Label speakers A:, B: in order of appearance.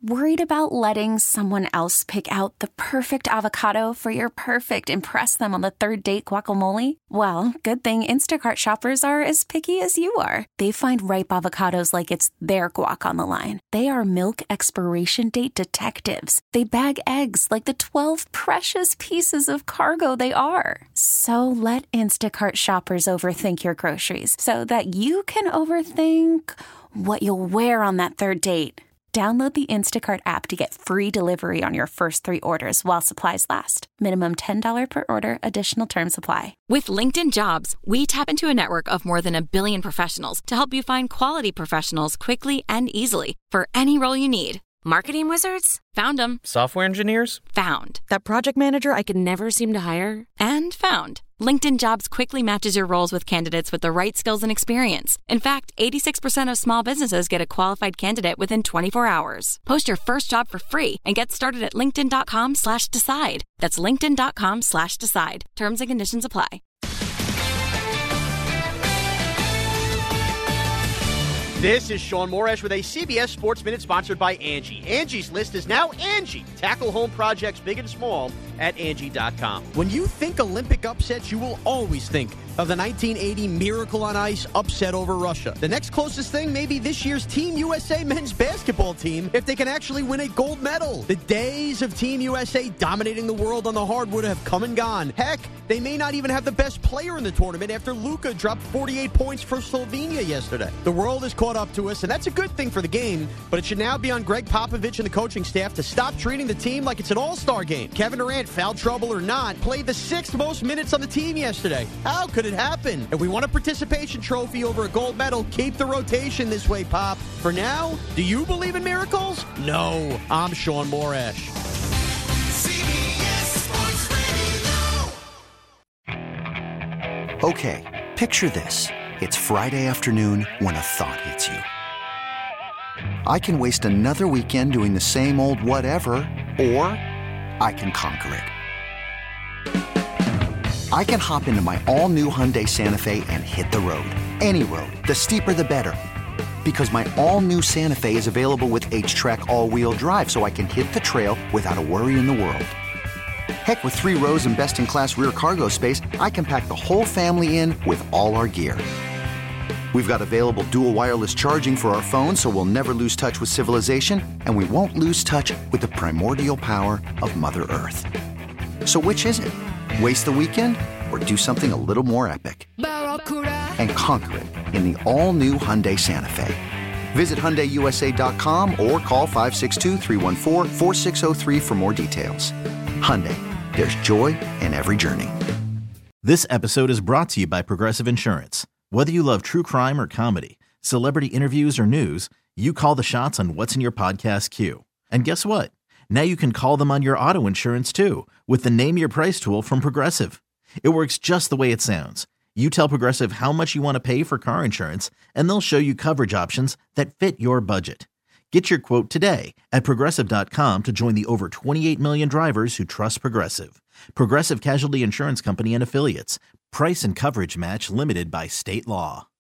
A: Worried about letting someone else pick out the perfect avocado for your perfect impress them on the third date guacamole? Well, good thing Instacart shoppers are as picky as you are. They find ripe avocados like it's their guac on the line. They are milk expiration date detectives. They bag eggs like the 12 precious pieces of cargo they are. So let Instacart shoppers overthink your groceries so that you can overthink what you'll wear on that third date. Download the Instacart app to get free delivery on your first 3 orders while supplies last. Minimum $10 per order. Additional terms apply.
B: With LinkedIn Jobs, we tap into a network of more than 1 billion professionals to help you find quality professionals quickly and easily for any role you need. Marketing wizards? Found them.
C: Software engineers?
B: Found. That project manager I could never seem to hire? And found. LinkedIn Jobs quickly matches your roles with candidates with the right skills and experience. In fact, 86% of small businesses get a qualified candidate within 24 hours. Post your first job for free and get started at linkedin.com/decide. That's linkedin.com/decide. Terms and conditions apply.
D: This is Sean Morash with a CBS Sports Minute sponsored by Angie. Angie's List is now Angie. Tackle home projects big and small at Angie.com. When you think Olympic upsets, you will always think of the 1980 Miracle on Ice upset over Russia. The next closest thing may be this year's Team USA men's basketball team if they can actually win a gold medal. The days of Team USA dominating the world on the hardwood have come and gone. Heck, they may not even have the best player in the tournament after Luka dropped 48 points for Slovenia yesterday. The world has caught up to us, and that's a good thing for the game, but it should now be on Greg Popovich and the coaching staff to stop treating the team like it's an all-star game. Kevin Durant, foul trouble or not, played the 6th most minutes on the team yesterday. How could it happen? If we want a participation trophy over a gold medal, keep the rotation this way, Pop. For now, do you believe in miracles? No. I'm Sean Morash.
E: Okay, picture this. It's Friday afternoon when a thought hits you. I can waste another weekend doing the same old whatever, or I can conquer it. I can hop into my all-new Hyundai Santa Fe and hit the road. Any road. The steeper, the better. Because my all-new Santa Fe is available with H-Track all-wheel drive, so I can hit the trail without a worry in the world. Heck, with 3 rows and best-in-class rear cargo space, I can pack the whole family in with all our gear. We've got available dual wireless charging for our phones, so we'll never lose touch with civilization, and we won't lose touch with the primordial power of Mother Earth. So which is it? Waste the weekend or do something a little more epic? And conquer it in the all-new Hyundai Santa Fe. Visit HyundaiUSA.com or call 562-314-4603 for more details. Hyundai, there's joy in every journey.
F: This episode is brought to you by Progressive Insurance. Whether you love true crime or comedy, celebrity interviews or news, you call the shots on what's in your podcast queue. And guess what? Now you can call them on your auto insurance too with the Name Your Price tool from Progressive. It works just the way it sounds. You tell Progressive how much you want to pay for car insurance, and they'll show you coverage options that fit your budget. Get your quote today at Progressive.com to join the over 28 million drivers who trust Progressive. Progressive Casualty Insurance Company and Affiliates. Price and coverage match limited by state law.